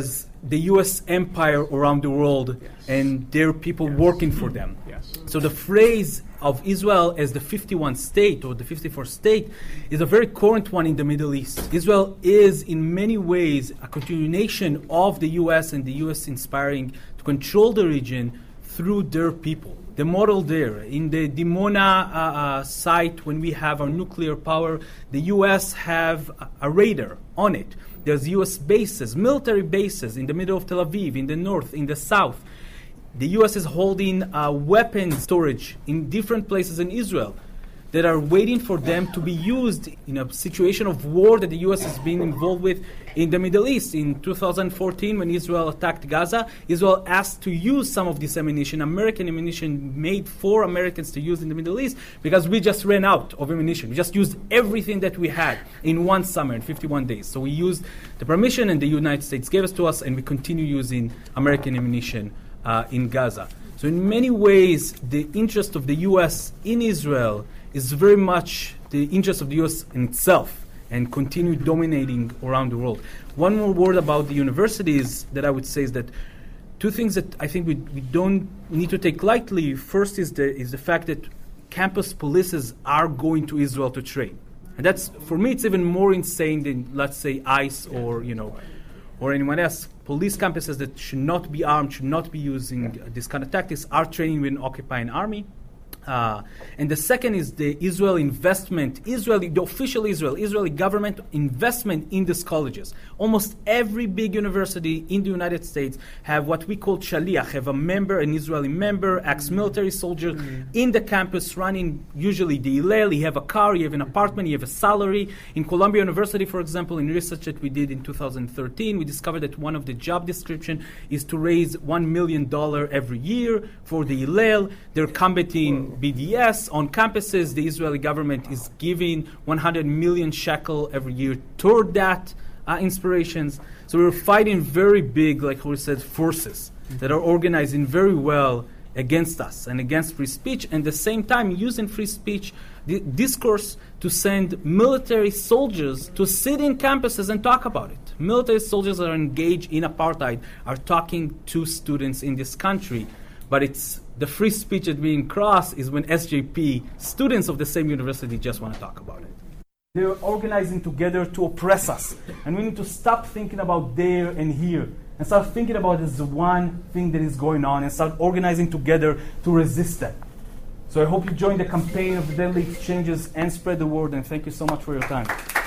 the U S empire around the world yes. and their people yes. working for them. Yes. So the phrase of Israel as the fifty-first state or the fifty-fourth state is a very current one in the Middle East. Israel is in many ways a continuation of the U S and the U S inspiring to control the region through their people. The model there, in the Dimona uh, uh, site, when we have our nuclear power, the U S have a, a radar on it. There's U S bases, military bases in the middle of Tel Aviv, in the north, in the south. The U S is holding uh, weapons storage in different places in Israel that are waiting for them to be used in a situation of war that the U S has been involved with in the Middle East. In two thousand fourteen, when Israel attacked Gaza, Israel asked to use some of this ammunition, American ammunition made for Americans to use in the Middle East, because we just ran out of ammunition. We just used everything that we had in one summer, in fifty-one days. So we used the permission, and the United States gave us to us, and we continue using American ammunition uh, in Gaza. So in many ways, the interest of the U S in Israel is very much the interest of the U S in itself, and continue dominating around the world. One more word about the universities that I would say is that two things that I think we, we don't need to take lightly. First is the, is the fact that campus polices are going to Israel to train. And that's, for me, it's even more insane than, let's say, ICE or, you know, or anyone else. Police campuses that should not be armed, should not be using uh, this kind of tactics, are training with an occupying army. Uh, and the second is the Israel investment, Israeli, the official Israel, Israeli government investment in these colleges. Almost every big university in the United States have what we call shaliach, have a member, an Israeli member, ex-military soldier mm-hmm. in the campus running usually the Hillel. You have a car, you have an apartment, you have a salary. In Columbia University, for example, in research that we did in two thousand thirteen, we discovered that one of the job description is to raise one million dollars every year for the Hillel. They're combating B D S on campuses. The Israeli government is giving one hundred million shekel every year toward that uh, inspirations. So we're fighting very big, like we said, forces mm-hmm. that are organizing very well against us and against free speech, and at the same time using free speech di- discourse to send military soldiers to sit in campuses and talk about it. Military soldiers that are engaged in apartheid are talking to students in this country, but it's the free speech that's being crossed is when S J P, students of the same university, just want to talk about it. They're organizing together to oppress us. And we need to stop thinking about there and here and start thinking about it as the one thing that is going on and start organizing together to resist that. So I hope you join the campaign of the Deadly Exchanges and spread the word, and thank you so much for your time.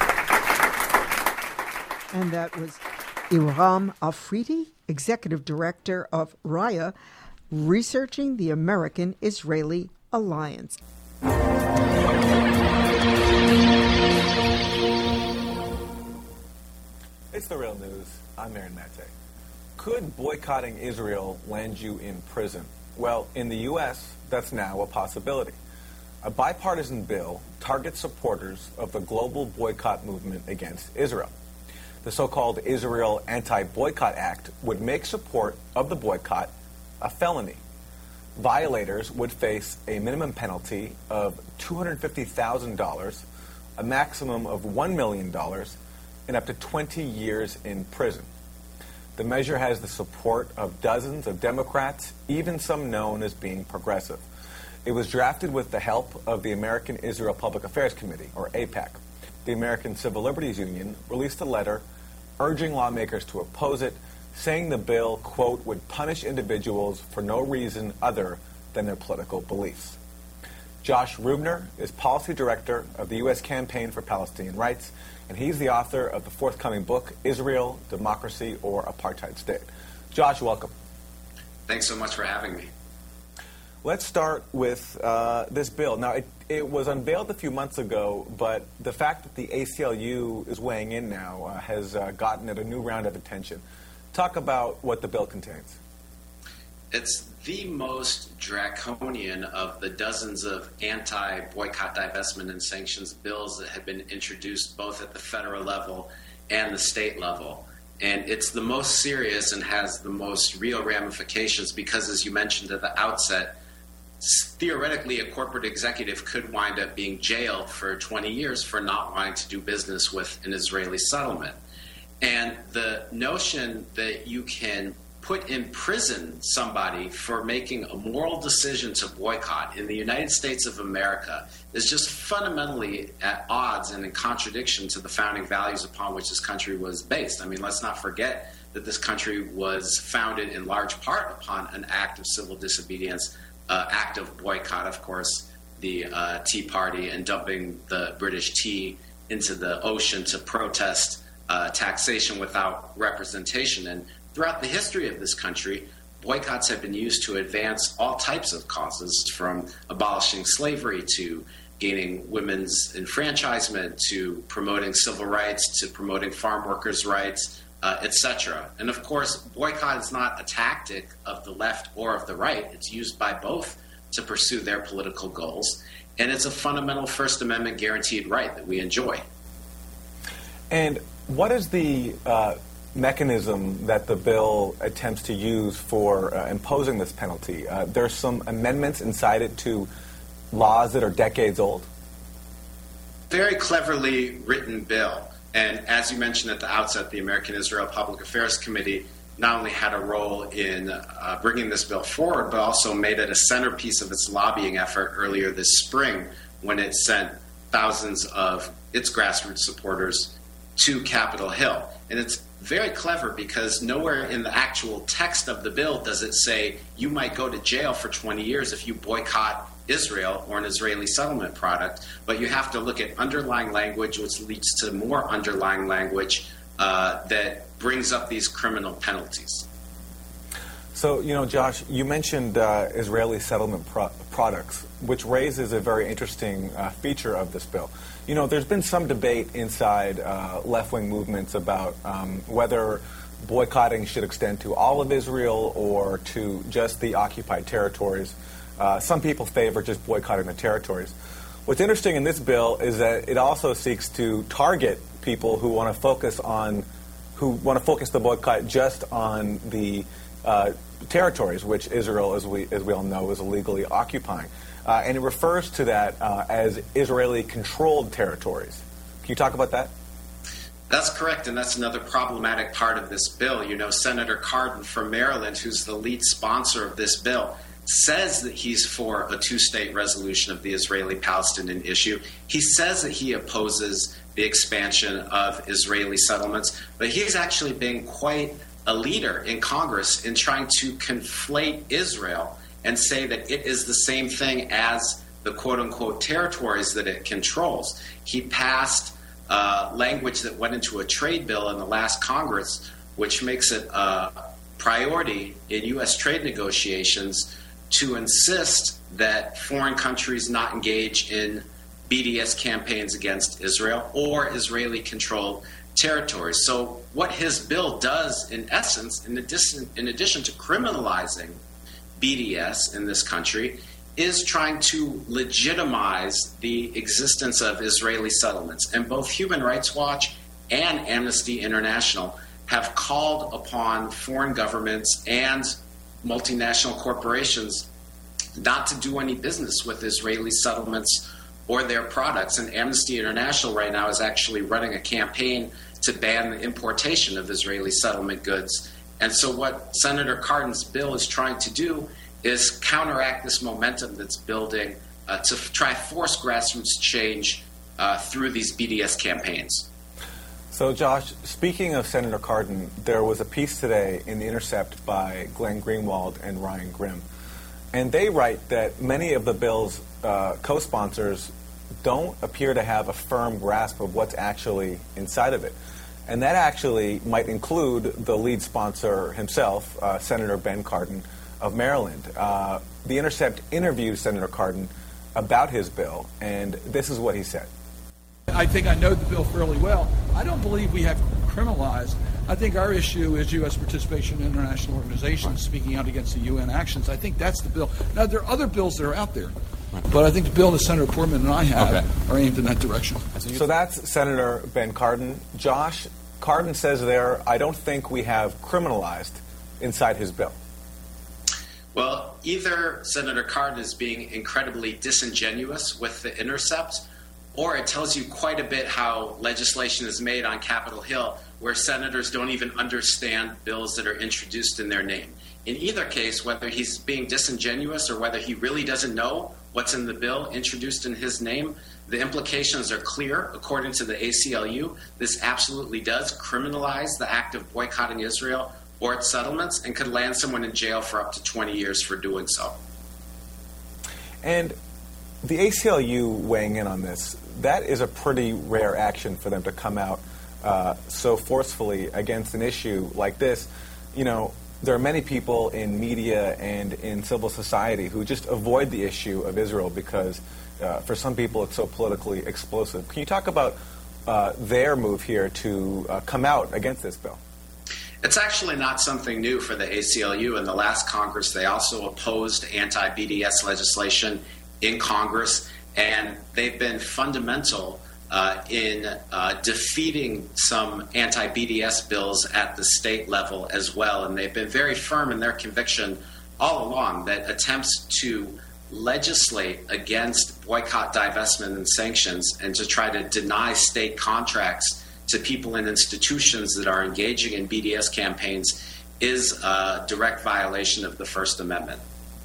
And that was Iram Afridi, Executive Director of Raya, researching the American-Israeli alliance. It's The Real News. I'm Aaron Mate. Could boycotting Israel land you in prison? Well, in the U S, that's now a possibility. A bipartisan bill targets supporters of the global boycott movement against Israel. The so-called Israel Anti-Boycott Act would make support of the boycott a felony. Violators would face a minimum penalty of two hundred fifty thousand dollars, a maximum of one million dollars, and up to twenty years in prison. The measure has the support of dozens of Democrats, even some known as being progressive. It was drafted with the help of the American Israel Public Affairs Committee, or AIPAC. The American Civil Liberties Union released a letter urging lawmakers to oppose it, saying the bill, quote, would punish individuals for no reason other than their political beliefs. Josh Rubner is Policy Director of the U S Campaign for Palestinian Rights, and he's the author of the forthcoming book, Israel, Democracy, or Apartheid State. Josh, welcome. Thanks so much for having me. Let's start with uh, this bill. Now, it, it was unveiled a few months ago, but the fact that the A C L U is weighing in now uh, has uh, gotten it a new round of attention. Talk about what the bill contains. It's the most draconian of the dozens of anti-boycott, divestment, and sanctions bills that have been introduced both at the federal level and the state level. And it's the most serious and has the most real ramifications because, as you mentioned at the outset, theoretically a corporate executive could wind up being jailed for twenty years for not wanting to do business with an Israeli settlement. And the notion that you can put in prison somebody for making a moral decision to boycott in the United States of America is just fundamentally at odds and in contradiction to the founding values upon which this country was based. I mean, let's not forget that this country was founded in large part upon an act of civil disobedience, uh, act of boycott, of course, the uh, Tea Party and dumping the British tea into the ocean to protest uh, taxation without representation. And throughout the history of this country, boycotts have been used to advance all types of causes, from abolishing slavery to gaining women's enfranchisement to promoting civil rights to promoting farm workers' rights, uh, et cetera. And of course, boycott is not a tactic of the left or of the right. It's used by both to pursue their political goals. And it's a fundamental First Amendment guaranteed right that we enjoy. And what is the uh, mechanism that the bill attempts to use for uh, imposing this penalty? Uh, there's some amendments inside it to laws that are decades old. Very cleverly written bill. And as you mentioned at the outset, the American Israel Public Affairs Committee not only had a role in uh, bringing this bill forward, but also made it a centerpiece of its lobbying effort earlier this spring when it sent thousands of its grassroots supporters to Capitol Hill. And it's very clever because nowhere in the actual text of the bill does it say you might go to jail for twenty years if you boycott Israel or an Israeli settlement product, but you have to look at underlying language, which leads to more underlying language uh, that brings up these criminal penalties. So, you know, Josh, you mentioned uh, Israeli settlement pro- products, which raises a very interesting uh, feature of this bill. You know, there's been some debate inside uh, left-wing movements about um, whether boycotting should extend to all of Israel or to just the occupied territories. Uh, some people favor just boycotting the territories. What's interesting in this bill is that it also seeks to target people who want to focus on, who want to focus the boycott just on the uh, territories which Israel, as we as we all know, is illegally occupying. Uh, and it refers to that uh, as Israeli-controlled territories. Can you talk about that? That's correct, and that's another problematic part of this bill. You know, Senator Cardin from Maryland, who's the lead sponsor of this bill, says that he's for a two-state resolution of the Israeli-Palestinian issue. He says that he opposes the expansion of Israeli settlements, but he's actually been quite a leader in Congress in trying to conflate Israel and say that it is the same thing as the quote-unquote territories that it controls. He passed uh, language that went into a trade bill in the last Congress, which makes it a priority in U S trade negotiations to insist that foreign countries not engage in B D S campaigns against Israel or Israeli-controlled territories. So what his bill does, in essence, in addition, in addition to criminalizing B D S in this country, is trying to legitimize the existence of Israeli settlements. And both Human Rights Watch and Amnesty International have called upon foreign governments and multinational corporations not to do any business with Israeli settlements or their products. And Amnesty International right now is actually running a campaign to ban the importation of Israeli settlement goods. And so what Senator Cardin's bill is trying to do is counteract this momentum that's building uh, to f- try force grassroots change uh, through these B D S campaigns. So, Josh, speaking of Senator Cardin, there was a piece today in The Intercept by Glenn Greenwald and Ryan Grimm. And they write that many of the bill's uh, co-sponsors don't appear to have a firm grasp of what's actually inside of it. And that actually might include the lead sponsor himself, uh, Senator Ben Cardin of Maryland. Uh, the Intercept interviewed Senator Cardin about his bill, and this is what he said. I think I know the bill fairly well. I don't believe we have criminalized. I think our issue is U S participation in international organizations, speaking out against the U N actions. I think that's the bill. Now, there are other bills that are out there, but I think the bill that Senator Portman and I have okay. are aimed in that direction. So that's Senator Ben Cardin. Josh, Cardin says there, I don't think we have criminalized inside his bill. Well, either Senator Cardin is being incredibly disingenuous with The Intercept, or it tells you quite a bit how legislation is made on Capitol Hill, where senators don't even understand bills that are introduced in their name. In either case, whether he's being disingenuous or whether he really doesn't know what's in the bill introduced in his name, the implications are clear. According to the A C L U, this absolutely does criminalize the act of boycotting Israel or its settlements and could land someone in jail for up to twenty years for doing so. And the A C L U weighing in on this, that is a pretty rare action for them to come out uh, so forcefully against an issue like this. You know, there are many people in media and in civil society who just avoid the issue of Israel because uh, for some people it's so politically explosive. Can you talk about uh, their move here to uh, come out against this bill? It's actually not something new for the A C L U. In the last Congress, they also opposed anti-B D S legislation in Congress, and they've been fundamental uh, in uh, defeating some anti-B D S bills at the state level as well. And they've been very firm in their conviction all along that attempts to legislate against boycott, divestment, and sanctions and to try to deny state contracts to people and institutions that are engaging in B D S campaigns is a direct violation of the First Amendment.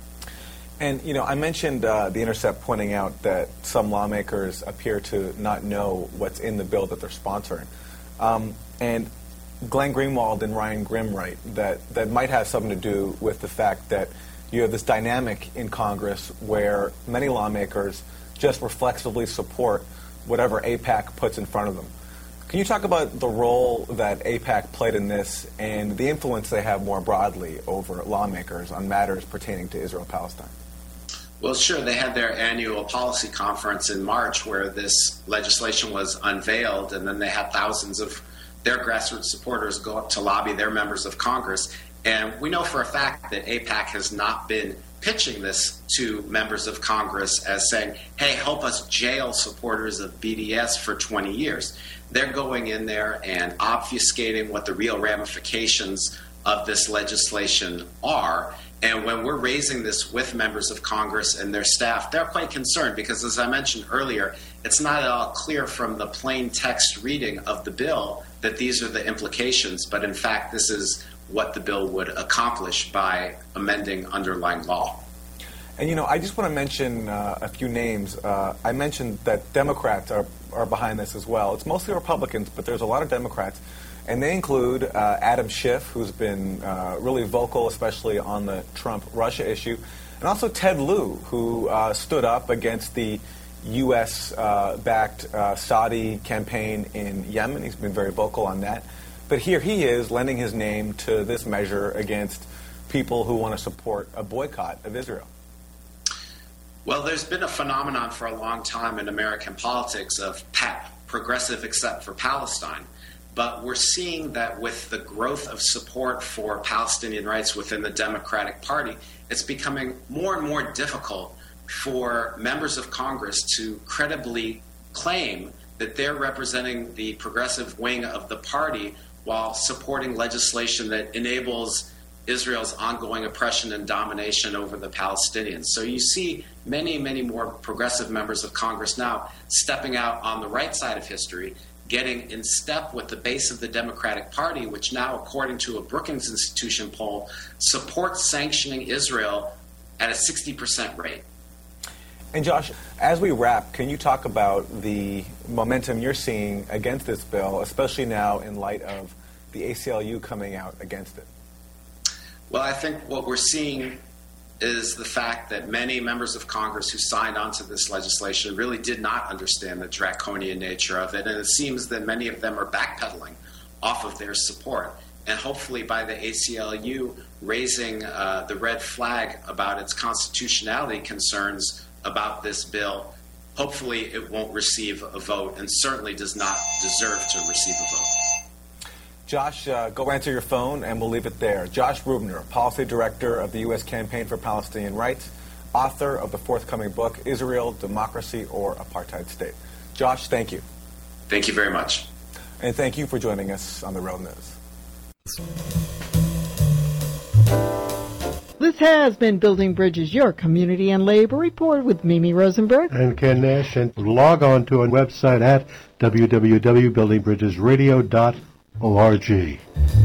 And, you know, I mentioned uh, The Intercept pointing out that some lawmakers appear to not know what's in the bill that they're sponsoring. Um, and Glenn Greenwald and Ryan Grimm write that that might have something to do with the fact that you have this dynamic in Congress where many lawmakers just reflexively support whatever AIPAC puts in front of them. Can you talk about the role that AIPAC played in this and the influence they have more broadly over lawmakers on matters pertaining to Israel-Palestine? Well, sure. They had their annual policy conference in March where this legislation was unveiled, and then they had thousands of their grassroots supporters go up to lobby their members of Congress. And we know for a fact that AIPAC has not been pitching this to members of Congress as saying, hey, help us jail supporters of B D S for twenty years. They're going in there and obfuscating what the real ramifications of this legislation are. And when we're raising this with members of Congress and their staff, they're quite concerned because, as I mentioned earlier, it's not at all clear from the plain text reading of the bill that these are the implications. But in fact, this is what the bill would accomplish by amending underlying law. And, you know, I just want to mention uh, a few names. Uh, I mentioned that Democrats are, are behind this as well. It's mostly Republicans, but there's a lot of Democrats. And they include uh, Adam Schiff, who's been uh, really vocal, especially on the Trump-Russia issue, and also Ted Lieu, who uh, stood up against the U S-backed uh, uh, Saudi campaign in Yemen. He's been very vocal on that. But here he is lending his name to this measure against people who want to support a boycott of Israel. Well, there's been a phenomenon for a long time in American politics of P E P, progressive except for Palestine. But we're seeing that with the growth of support for Palestinian rights within the Democratic Party, it's becoming more and more difficult for members of Congress to credibly claim that they're representing the progressive wing of the party while supporting legislation that enables Israel's ongoing oppression and domination over the Palestinians. So you see many, many more progressive members of Congress now stepping out on the right side of history, getting in step with the base of the Democratic Party, which now, according to a Brookings Institution poll, supports sanctioning Israel at a sixty percent rate. And Josh, as we wrap, can you talk about the momentum you're seeing against this bill, especially now in light of the A C L U coming out against it? Well, I think what we're seeing is the fact that many members of Congress who signed onto this legislation really did not understand the draconian nature of it, and it seems that many of them are backpedaling off of their support. And hopefully by the A C L U raising uh, the red flag about its constitutionality concerns about this bill, hopefully it won't receive a vote and certainly does not deserve to receive a vote. Josh, uh, go answer your phone, and we'll leave it there. Josh Rubner, Policy Director of the U S Campaign for Palestinian Rights, author of the forthcoming book, Israel, Democracy or Apartheid State. Josh, thank you. Thank you very much. And thank you for joining us on The Real News. Listen has been Building Bridges, your community and labor report with Mimi Rosenberg and Ken Nash. And log on to our website at w w w dot building bridges radio dot org.